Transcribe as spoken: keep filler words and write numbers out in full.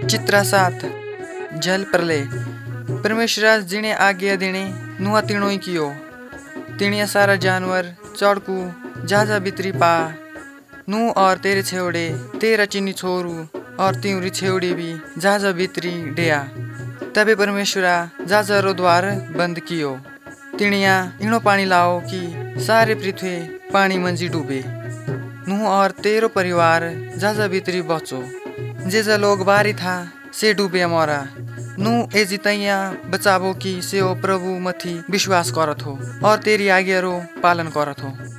चित्रा सात जल प्रलय। परमेश्वराज जिणे आज्ञा देणे नुआ तिणोई कियो। तिणिया सारा जानवर चढ़कू जहाजा बितरी पा नू और तेरे छेवड़े तेरा चिन्नी छोरू और त्योरी छेवड़ी भी जहाजा बितरी डेया। तबे परमेश्वरा जहाजा रो द्वार बंद कियो। तिणिया इणो पानी लाओ कि सारे पृथ्वी पानी मंजी डूबे। नू और तेरो परिवार जहाजा बितरी बचो। जे जा लोग बारी था से डूबे मरा। नू ए जितैया बचाबो कि से ओ प्रभु मथी विश्वास करत हो और तेरी आज्ञा रो पालन करत हो।